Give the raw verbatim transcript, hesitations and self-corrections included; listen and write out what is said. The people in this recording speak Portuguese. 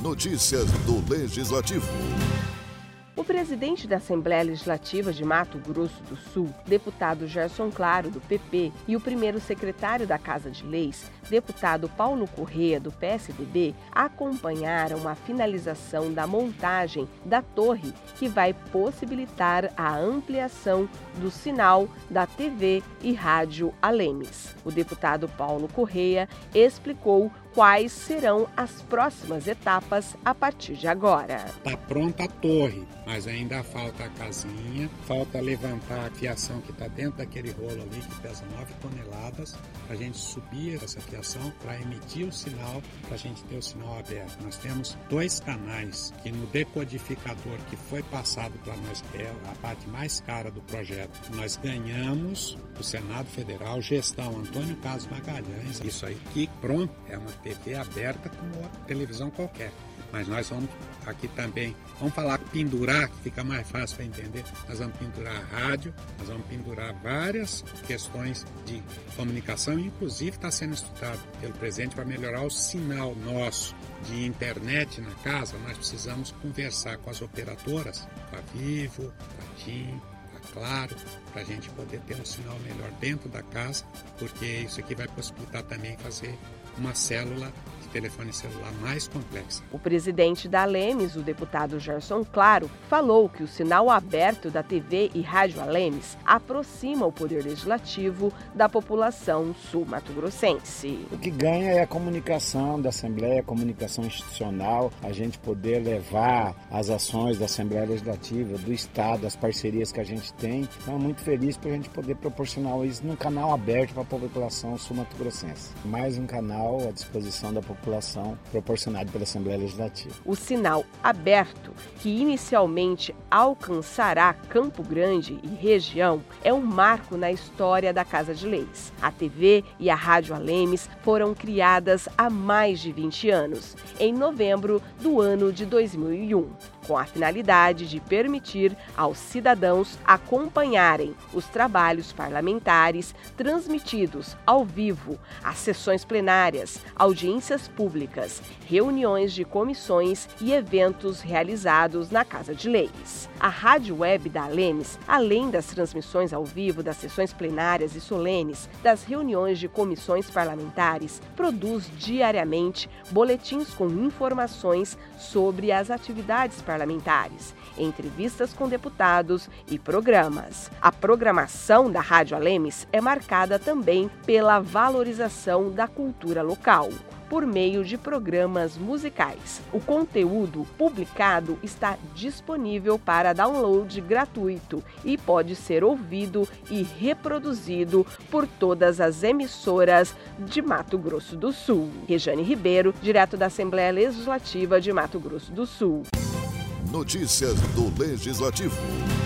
Notícias do Legislativo. O presidente da Assembleia Legislativa de Mato Grosso do Sul, deputado Gerson Claro, do P P, e o primeiro secretário da Casa de Leis, deputado Paulo Corrêa, do P S D B, acompanharam a finalização da montagem da torre que vai possibilitar a ampliação do sinal da T V e rádio Alemes. O deputado Paulo Corrêa explicou quais serão as próximas etapas a partir de agora. Está pronta a torre, mas ainda falta a casinha, falta levantar a fiação que está dentro daquele rolo ali, que pesa nove toneladas, para a gente subir essa fiação, para emitir o sinal, para a gente ter o sinal aberto. Nós temos dois canais que no decodificador que foi passado para nós, que é a parte mais cara do projeto, nós ganhamos o Senado Federal, gestão Antônio Carlos Magalhães. Isso aí que pronto, é uma T V aberta como uma televisão qualquer. Mas nós vamos aqui também, vamos falar pendurar, que fica mais fácil para entender. Nós vamos pendurar a rádio, nós vamos pendurar várias questões de comunicação, inclusive está sendo estudado pelo presidente para melhorar o sinal nosso de internet na casa. Nós precisamos conversar com as operadoras, com a Vivo, com a TIM, Claro, para a gente poder ter um sinal melhor dentro da casa, porque isso aqui vai possibilitar também fazer uma célula de telefone celular mais complexa. O presidente da Alemes, o deputado Gerson Claro, falou que o sinal aberto da T V e rádio Alemes aproxima o Poder Legislativo da população sul-mato-grossense. O que ganha é a comunicação da Assembleia, a comunicação institucional, a gente poder levar as ações da Assembleia Legislativa, do Estado, as parcerias que a gente tem. Então, muito feliz para a gente poder proporcionar isso num canal aberto para a população sul-mato-grossense. Mais um canal à disposição da população, proporcionado pela Assembleia Legislativa. O sinal aberto, que inicialmente alcançará Campo Grande e região, é um marco na história da Casa de Leis. A T V e a Rádio Alemes foram criadas há mais de vinte anos, em novembro do ano de dois mil e um, com a finalidade de permitir aos cidadãos acompanharem os trabalhos parlamentares transmitidos ao vivo, as sessões plenárias, audiências públicas, reuniões de comissões e eventos realizados na Casa de Leis. A Rádio Web da Alemes, além das transmissões ao vivo das sessões plenárias e solenes, das reuniões de comissões parlamentares, produz diariamente boletins com informações sobre as atividades parlamentares, entrevistas com deputados e programas. A programação da Rádio Alemes é marcada também pela valorização da cultura local, por meio de programas musicais. O conteúdo publicado está disponível para download gratuito e pode ser ouvido e reproduzido por todas as emissoras de Mato Grosso do Sul. Rejane Ribeiro, direto da Assembleia Legislativa de Mato Grosso do Sul. Notícias do Legislativo.